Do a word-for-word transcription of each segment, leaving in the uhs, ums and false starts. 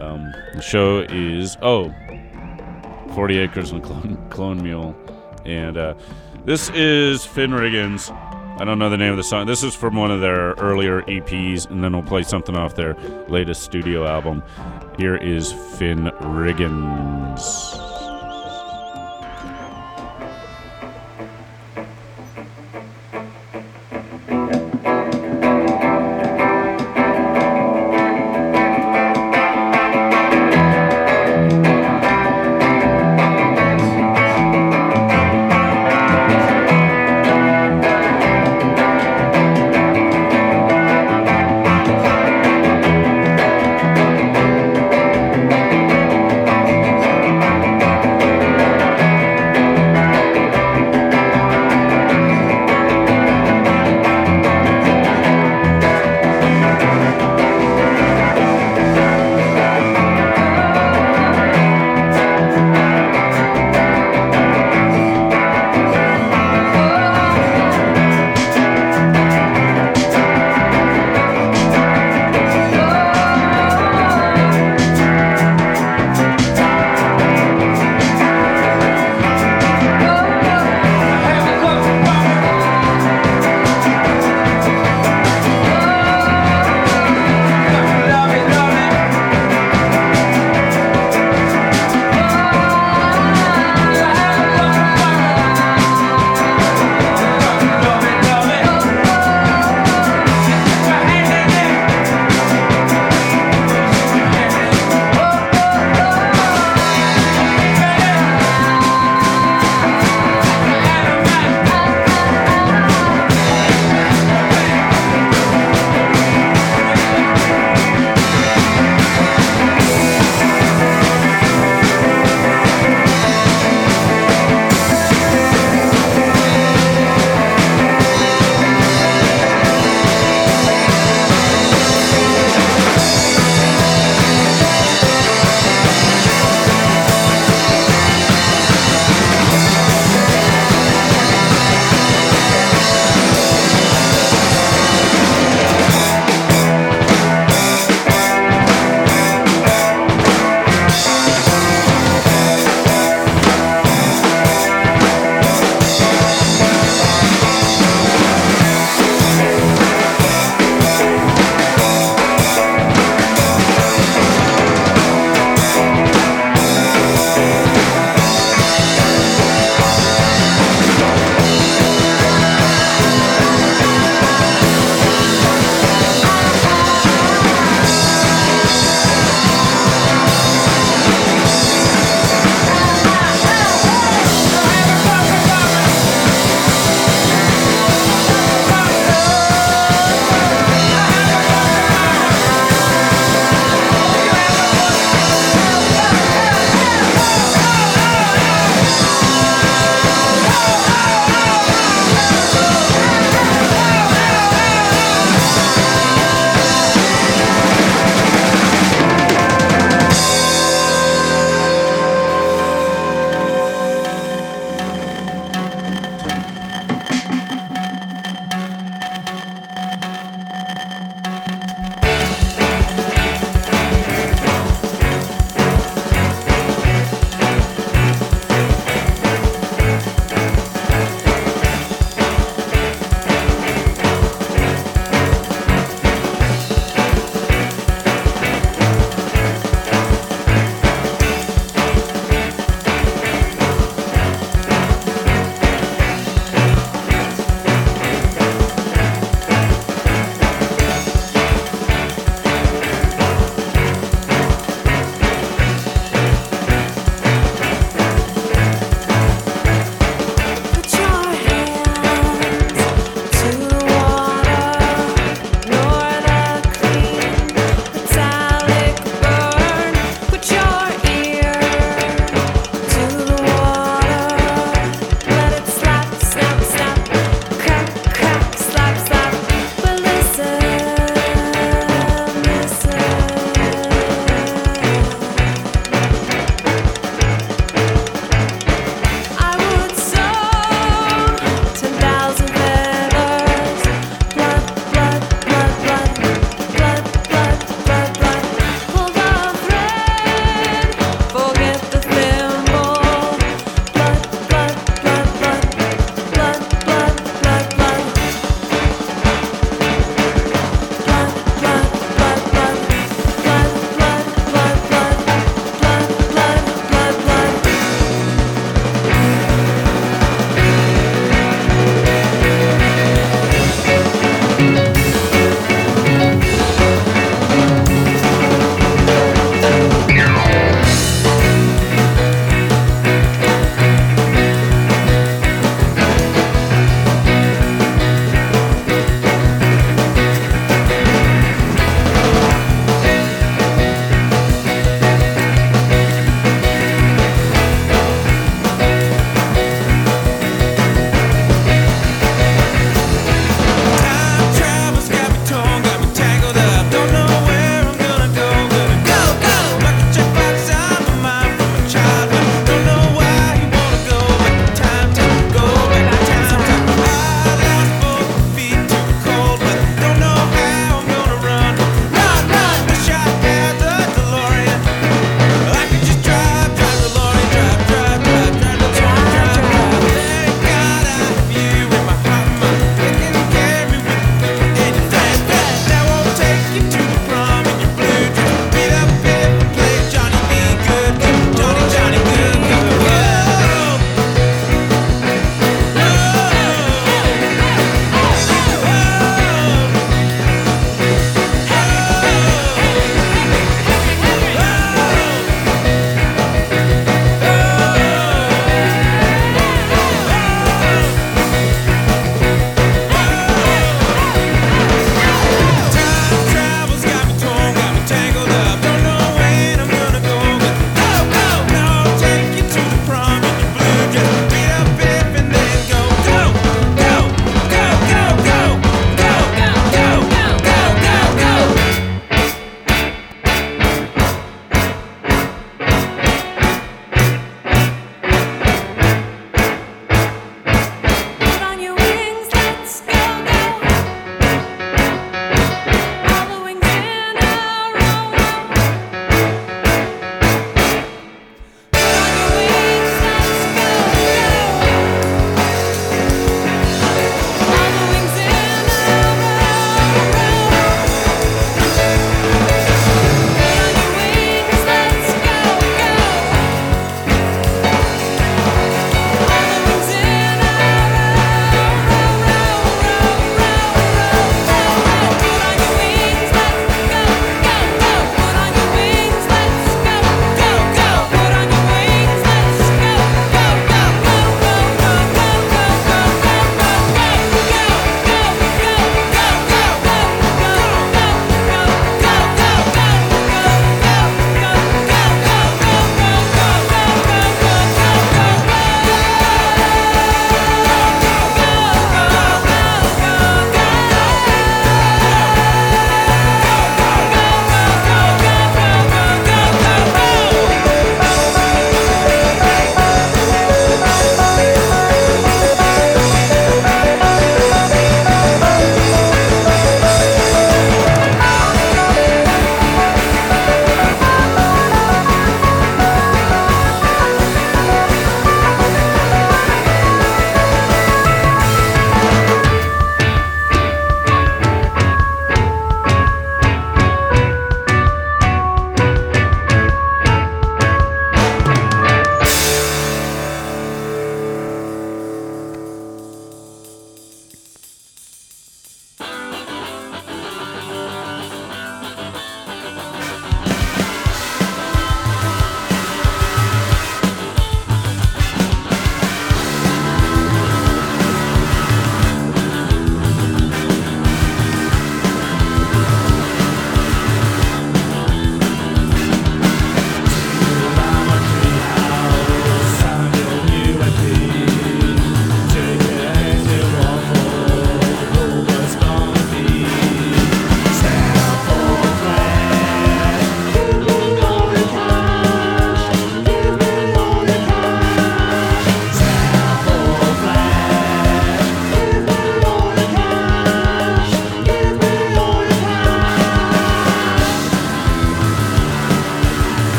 Um, the show is, oh, forty Acres and Clone, Clone Mule. And uh, this is Finn Riggins. I don't know the name of the song. This is from one of their earlier E Ps, and then we'll play something off their latest studio album. Here is Finn Riggins. Thank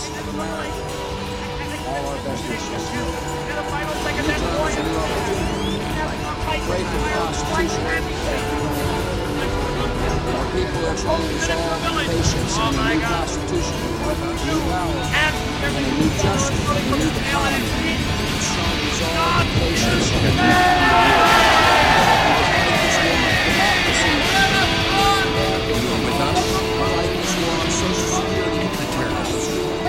All our best wishes. Pray for prostitution. Our people are trying to resolve patience and a new constitution, new power, and a new justice, and a new economy. It's trying to resolve patience and a new democracy. With us, our life is war on Social Security and the terrorists.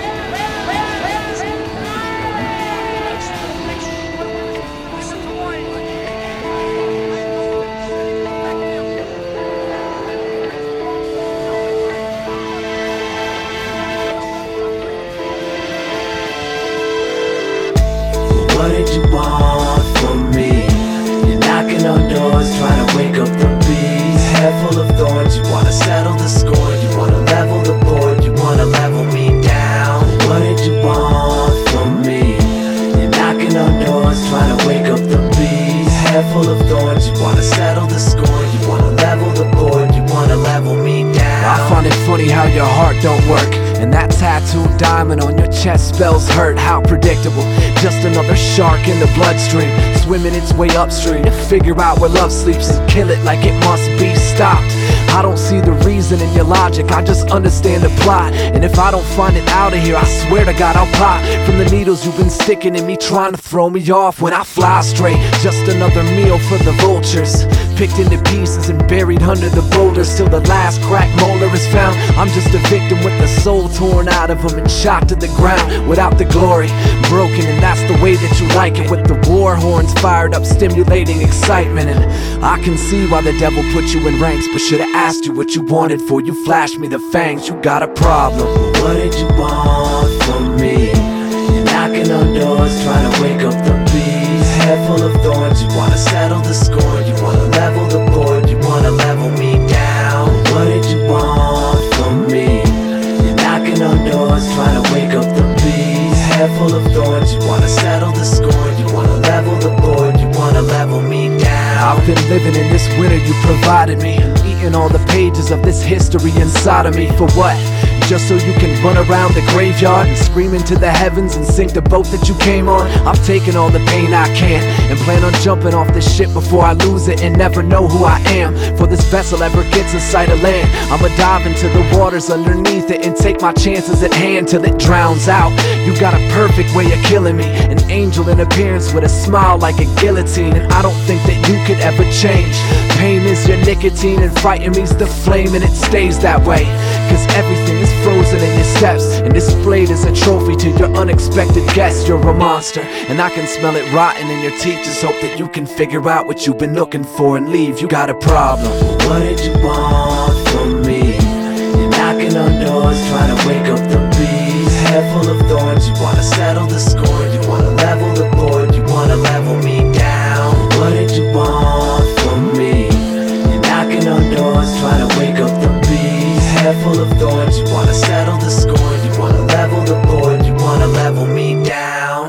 What did you want from me? You're knocking on doors, trying to wake up the bees. Head full of thorns, you wanna settle the score. You wanna level the board, you wanna level me down. What did you want from me? You're knocking on doors, trying to wake up the bees. Head full of thorns, you wanna settle the score. You wanna level the board, you wanna level me down. I find it funny how your heart don't work, and that tattooed diamond on your chest spells hurt. How predictable, just another shark in the bloodstream, swimming its way upstream to figure out where love sleeps and kill it like it must be stopped. I don't see the reason in your logic, I just understand the plot. And if I don't find it out of here, I swear to God I'll pop from the needles you've been sticking in me, trying to throw me off when I fly straight. Just another meal for the vultures, picked into pieces and buried under the boulders till the last cracked molar is found. I'm just a victim with the soul torn out of him and shot to the ground without the glory. Broken, and that's the way that you like it, with the war horns fired up, stimulating excitement. And I can see why the devil put you in ranks, but should've asked you what you wanted for you flashed me the fangs. You got a problem. What did you want from me? You're knocking on doors, trying to wake up the bees. Head full of thorns, you wanna settle the score. You wanna level the board, you wanna level me down. What did you want from me? You're knocking on doors, trying to wake up the bees. Head full of thorns, you wanna settle the score. You wanna level the board, you wanna level me down. I've been living in this winter you provided me, eating all the pages of this history inside of me. For what? Just so you can run around the graveyard and scream into the heavens and sink the boat that you came on? I've taken all the pain I can and plan on jumping off this ship before I lose it and never know who I am. Before this vessel ever gets in sight of land, I'ma dive into the waters underneath it and take my chances at hand till it drowns out. You got a perfect way of killing me, an angel in appearance with a smile like a guillotine, and I don't think that you could ever change. Pain is your nicotine and fighting me's the flame, and it stays that way, cause everything is frozen in your steps and displayed as a trophy to your unexpected guests. You're a monster, and I can smell it rotten in your teeth. Just hope that you can figure out what you've been looking for and leave. You got a problem. What did you want from me? You're knocking on doors, trying to wake up the bees. Head full of thorns, you wanna settle the score. You wanna level the board, you wanna level me down. What did you want from me? You're knocking on doors, trying to wake up the bees. Head full of thorns, you wanna settle the score. You wanna level the board, you wanna level me down.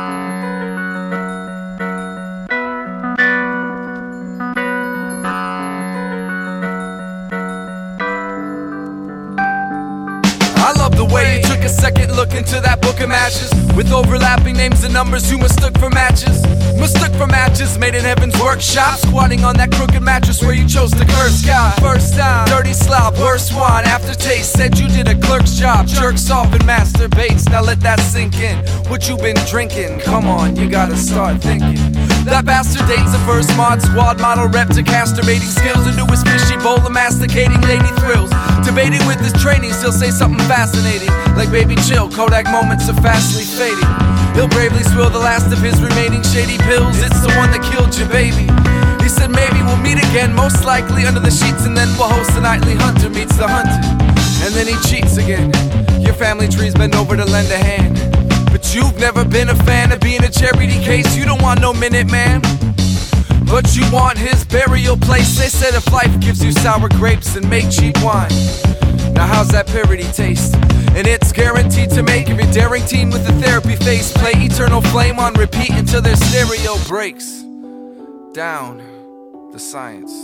I love the way you took a second look into that book of matches, with overlapping names and numbers you mistook for matches. Mistook for matches, made in heaven's workshop, squatting on that crooked mattress where you chose to curse God. First time, dirty slob, worst wine, aftertaste, said you did a clerk's job, jerks off and masturbates. Now let that sink in, what you been drinking, come on, you gotta start thinking. That bastard dates a first mod squad model rep to casturbating skills into his fishy bowl of masticating lady thrills. Debating with his training, still say something fascinating, like baby chill, Kodak moments are fastly fading. He'll bravely swill the last of his remaining shady pills. It's the one that killed your baby. He said maybe we'll meet again, most likely under the sheets, and then we'll host a nightly hunter meets the hunted. And then he cheats again. Your family tree's bent over to lend a hand, but you've never been a fan of being a charity case. You don't want no minute man, but you want his burial place. They said if life gives you sour grapes and make cheap wine, now how's that parody taste? And it's guaranteed to make every daring teen with a therapy face play Eternal Flame on repeat until their stereo breaks down the science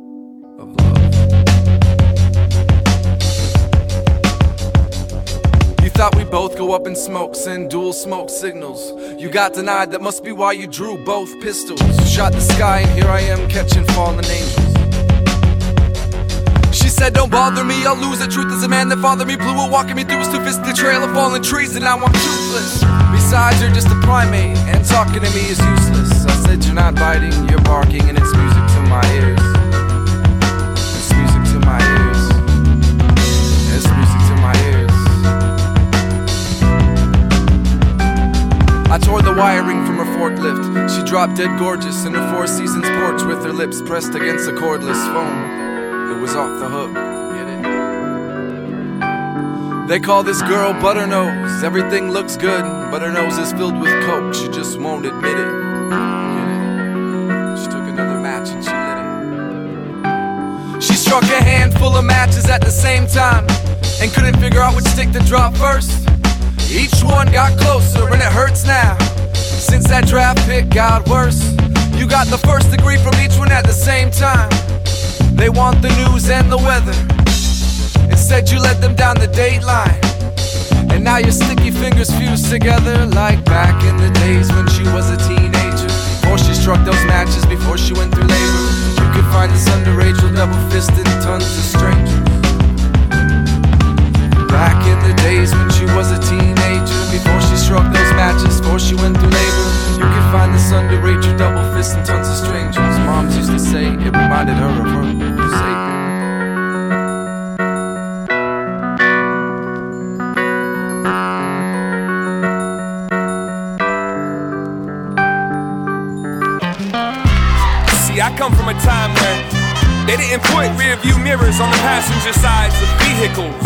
of love. stop, we both go up in smoke, send dual smoke signals. You got denied, that must be why you drew both pistols. You shot the sky, and here I am catching fallen angels. She said, don't bother me, I'll lose it. Truth is a man that fathered me, blew it, walking me through his two-fisted trail of fallen trees, and now I'm toothless. Besides, you're just a primate, and talking to me is useless. I said, you're not biting, you're barking, and it's music to my ears. It's music to my ears. It's music to my ears. I tore the wiring from her forklift. She dropped dead gorgeous in her Four Seasons porch with her lips pressed against a cordless phone. It was off the hook, get it? They call this girl Butternose. Everything looks good, but her nose is filled with coke. She just won't admit it, get it? She took another match and she lit it. She struck a handful of matches at the same time and couldn't figure out which stick to drop first. Each one got closer and it hurts now. Since that draft pick got worse, you got the first degree from each one at the same time. They want the news and the weather. Instead you let them down the dateline. And now your sticky fingers fuse together like back in the days when she was a teenager. Before she struck those matches, before she went through labor. You could find this underage with double-fisted tons of strangers. Back in the days when she was a teenager, before she struck those matches, before she went through labor, you could find this underage with double-fisted tons of strangers. Moms used to say it reminded her of her savior. See, I come from a time where they didn't put rear view mirrors on the passenger sides of vehicles.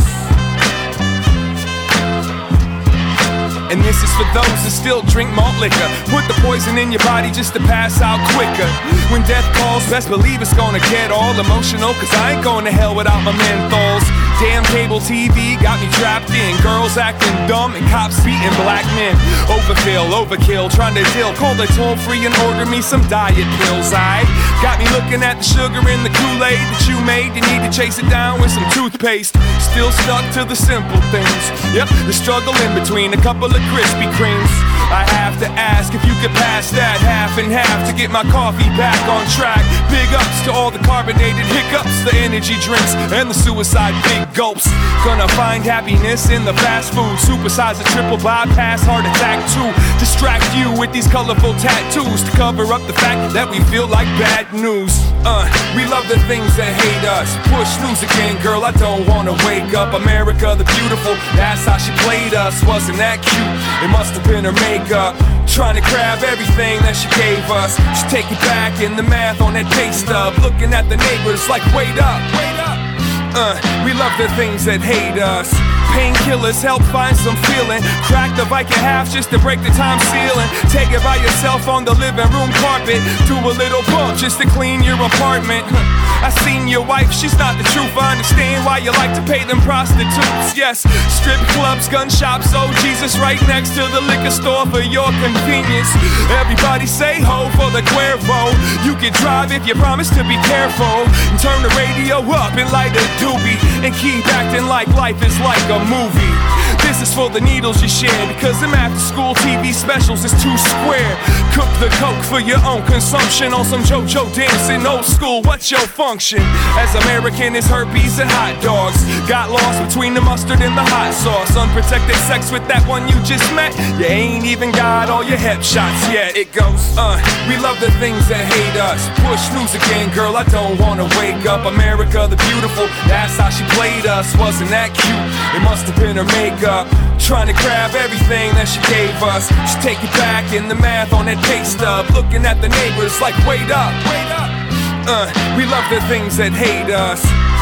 And this is for those that still drink malt liquor. Put the poison in your body just to pass out quicker. When death calls, best believe it's gonna get all emotional, cause I ain't going to hell without my menthols. Damn cable T V got me trapped in. Girls acting dumb and cops beating black men. Overfill, overkill, trying to deal. Call the toll free and order me some diet pills. I got me looking at the sugar in the Kool-Aid that you made. You need to chase it down with some toothpaste. Still stuck to the simple things. Yep, the struggle in between a couple of Krispy Kremes. I have to ask if you could pass that half and half to get my coffee back on track. Big ups to all the carbonated hiccups, the energy drinks, and the suicide big gulps. Gonna find happiness in the fast food. Supersize a triple bypass heart attack too. Distract you with these colorful tattoos to cover up the fact that we feel like bad news. Uh, we love the things that hate us. Push snooze again, girl, I don't wanna wake up. America the beautiful, that's how she played us. Wasn't that cute? It must have been her makeup. Trying to grab everything that she gave us. Just take it back in the math on that pay stub. Looking at the neighbors like, wait up, wait up. Uh, we love the things that hate us. Painkillers help find some feeling. Crack the bike in half just to break the time ceiling. Take it by yourself on the living room carpet. Do a little bump just to clean your apartment. I seen your wife, she's not the truth. I understand why you like to pay them prostitutes. Yes, strip clubs, gun shops, oh Jesus, right next to the liquor store for your convenience. Everybody say ho for the Cuervo. You can drive if you promise to be careful. And turn the radio up and light a doobie. And keep acting like life is like a movie. This is for the needles you share, because them after school T V specials is too square. Cook the coke for your own consumption on some JoJo dancing old school. What's your function? As American as herpes and hot dogs. Got lost between the mustard and the hot sauce. Unprotected sex with that one you just met. You ain't even got all your hep shots yet. It goes, uh, we love the things that hate us. Push snooze again, girl, I don't wanna wake up. America the beautiful, that's how she played us. Wasn't that cute? It must have been her makeup. Trying to grab everything that she gave us. Just take it back in the math on that pay stub. Looking at the neighbors like, wait up, wait up. Uh, we love the things that hate us.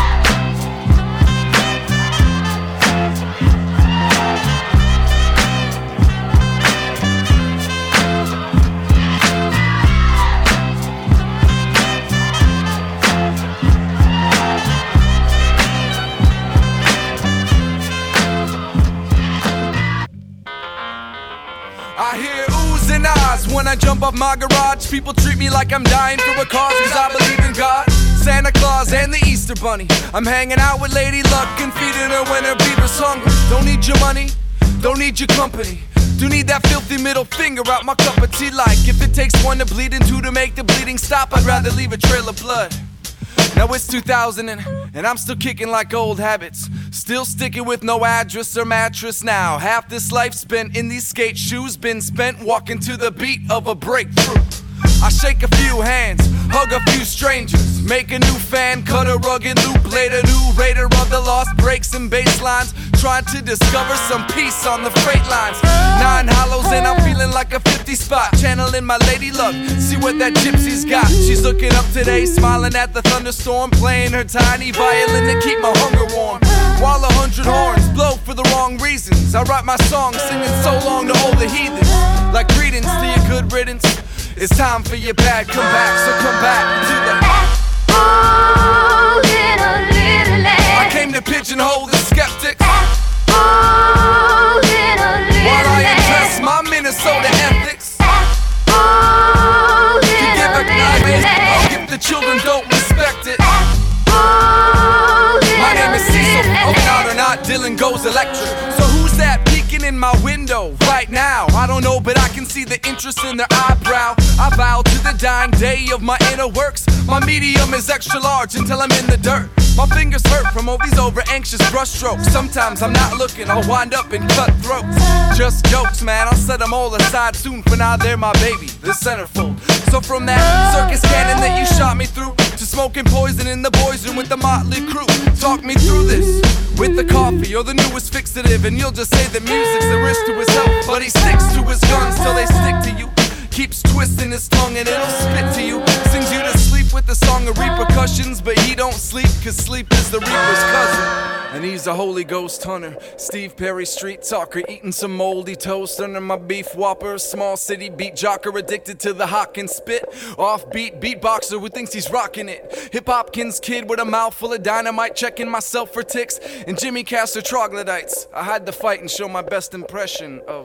I hear oohs and ahs when I jump off my garage. People treat me like I'm dying for a cause, cause I believe in God, Santa Claus, and the Easter Bunny. I'm hanging out with Lady Luck and feeding her when her beaver's hungry. Don't need your money, don't need your company. Do need that filthy middle finger out my cup of tea. Like if it takes one to bleed and two to make the bleeding stop, I'd rather leave a trail of blood. Now it's two thousand and, and I'm still kicking like old habits. Still sticking with no address or mattress now. Half this life spent in these skate shoes been spent walking to the beat of a breakthrough. I shake a few hands, hug a few strangers, make a new fan, cut a rugged loop, laid a new raider of the lost breaks and bass lines, trying to discover some peace on the freight lines. Nine hollows and I'm feeling like a fifty spot, channeling my lady luck, see what that gypsy's got. She's looking up today, smiling at the thunderstorm, playing her tiny violin to keep my hunger warm. While a hundred horns blow for the wrong reasons, I write my song singing so long to all the heathens, like greetings to your good riddance. It's time for your bad comeback, so come back to the Oh, little, little lad. I came to pigeonhole the skeptics Oh, little, little while I lad. address my Minnesota ethics. Oh, To give a little, guy little lad. if the children don't respect it. Oh, My name is Cecil, little, oh, not or not, Dylan goes electric. So who's that peeking in my window right now? I don't know, but I can see the interest in their eyebrow. I vow to the dying day of my inner works. My medium is extra large until I'm in the dirt. My fingers hurt from all these over anxious brushstrokes. Sometimes I'm not looking, I'll wind up in cutthroats. Just jokes, man, I'll set them all aside soon. For now, they're my baby, the centerfold. So from that circus cannon that you shot me through, to smoking poison in the boys' room with the motley crew. Talk me through this with the coffee or the newest fixative, and you'll just say the music's the risk to his health. But he sticks to his guns till they stick to you. Keeps twisting his tongue and it'll spit to you. Sings you to sleep with the song of repercussions, but he don't sleep, cause sleep is the reaper's cousin. And he's a Holy Ghost hunter, Steve Perry street talker, eating some moldy toast under my beef whopper. Small city beat jocker, addicted to the hock and spit. Offbeat beatboxer who thinks he's rocking it. Hip Hopkins kid with a mouthful of dynamite, checking myself for ticks. And Jimmy Castor troglodytes. I had to fight and show my best impression of.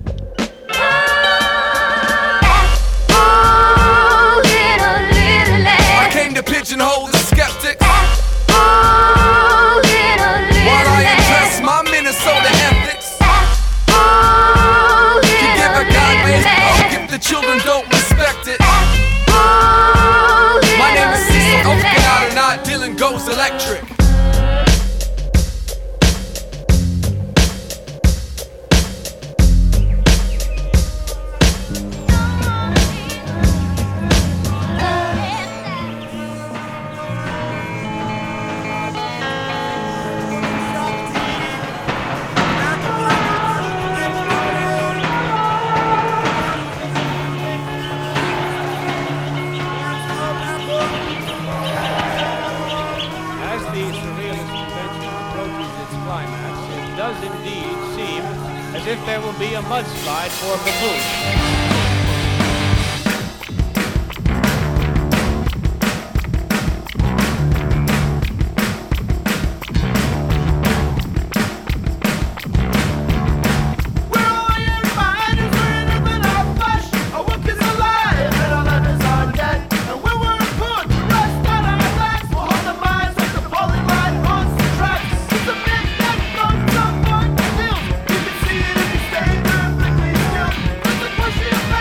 Oh, little, little lad. I came to pigeonhole the skeptics Oh, little, little while I lad. address my Minnesota ethics. Oh, To give a little, God little raised lad. if the children don't respect it. Oh, My name is Cecil, little, open little out or lad. not, Dylan goes electric. As the Surrealist Convention approaches its climax, it does indeed seem as if there will be a mudslide for Baboon. Push it back.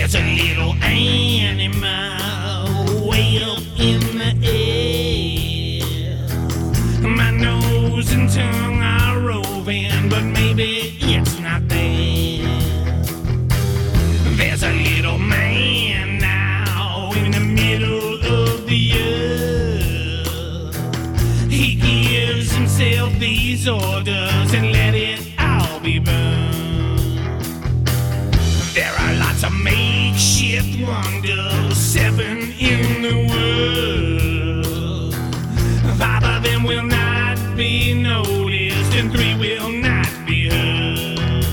There's a little animal way up in the air. My nose and tongue are roving, but maybe it's not there. There's a little man now in the middle of the earth. He gives himself these orders and let it all be burned. There are lots of makeshift wonders, seven in the world. Five of them will not be noticed and three will not be heard.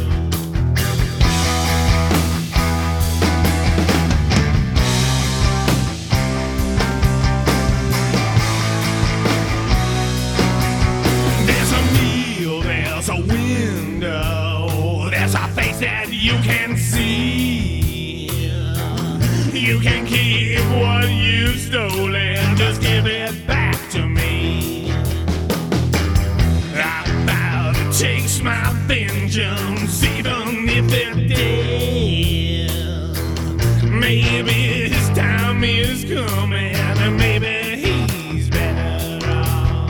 There's a meal, there's a window, there's a face that you can see. You can keep what you've stolen, just give it back to me. I'm about to take my vengeance, even if they're dead. Maybe his time is coming, and maybe he's better off.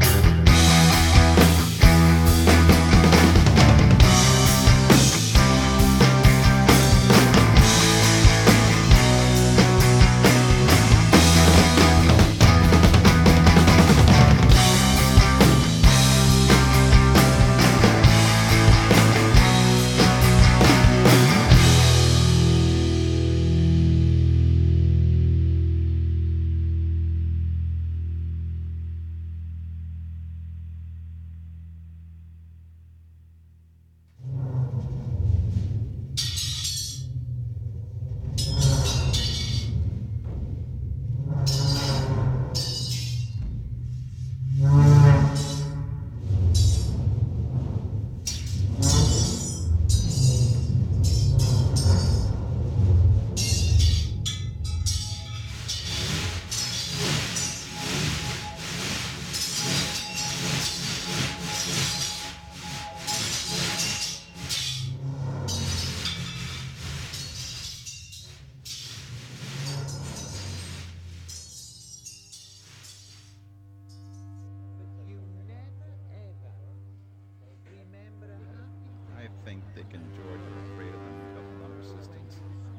I think Dick and George were afraid of them double number systems.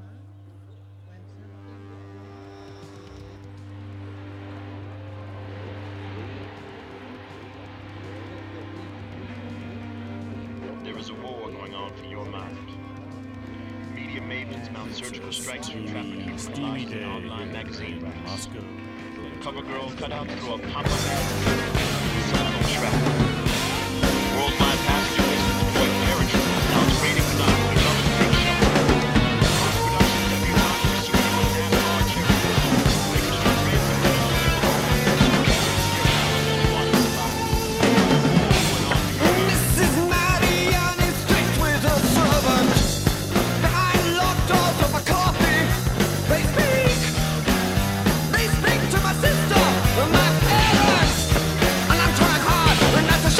There is a war going on for your mind. Media mavens mount surgical strikes for trafficking from lies in online magazines. Cover girl cut out through a pop-up ad. Seminal traffic. Worldwide passenger business deployed paratroopers now trading with other big show. Production W R pursuing NASCAR characters. Making sure Missus Marianne is strict with her servant. Behind locked doors of a coffee, they speak. They speak to my sister, my parents, and I'm trying hard not to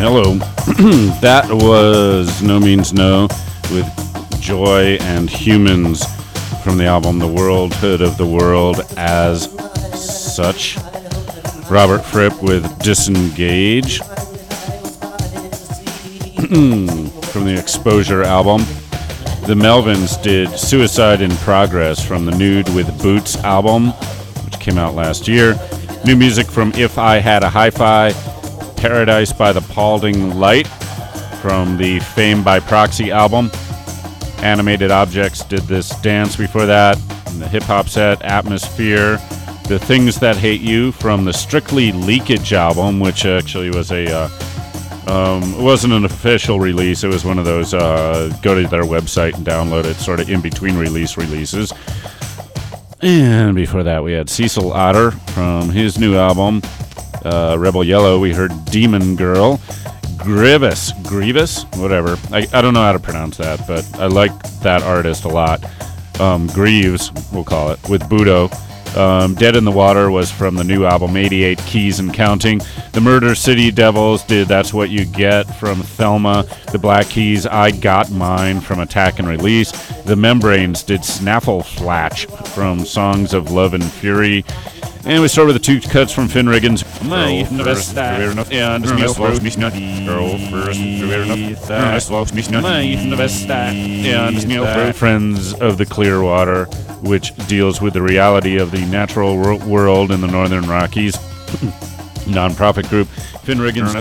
Hello. That was No Means No with Joy and Humans from the album The Worldhood of the World as Such. Robert Fripp with Disengage from the Exposure album. The Melvins did Suicide in Progress from the Nude with Boots album, which came out last year. New music from If I Had a Hi-Fi, Paradise by the Paulding Light from the Fame by Proxy album. Animated Objects did this Dance before that. And the hip-hop set, Atmosphere. The Things That Hate You from the Strictly Leakage album, which actually was a... Uh, um, it wasn't an official release. It was one of those uh, go to their website and download it sort of in between release releases. And before that, we had Cecil Otter from his new album, uh, Rebel Yellow. We heard Demon Girl. Grievous, Grievous, whatever. I, I don't know how to pronounce that, but I like that artist a lot. Um, Greaves, we'll call it, with Budo. Um, Dead in the Water was from the new album, eighty-eight Keys and Counting. The Murder City Devils did That's What You Get from Thelma. The Black Keys, I Got Mine from Attack and Release. The Membranes did Snaffle Flatch from Songs of Love and Fury. And we start with the two cuts from Finn Riggins. Friends of the Clearwater, which deals with the reality of the natural wor- world in the Northern Rockies. Non-profit group. Finn Riggins.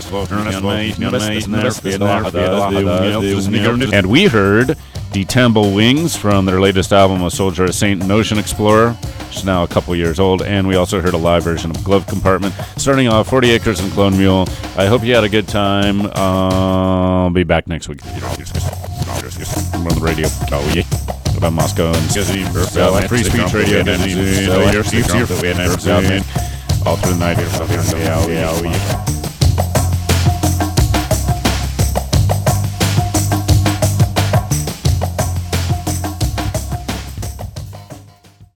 And we heard Detemble Wings from their latest album, A Soldier, a Saint, and Ocean Explorer, which is now a couple years old. And we also heard a live version of Glove Compartment. Starting off, forty Acres and Clone Mule. I hope you had a good time. Uh, I'll be back next week. I'm on the radio. Oh, yeah. About Moscow and Free Speech Radio. All through the night.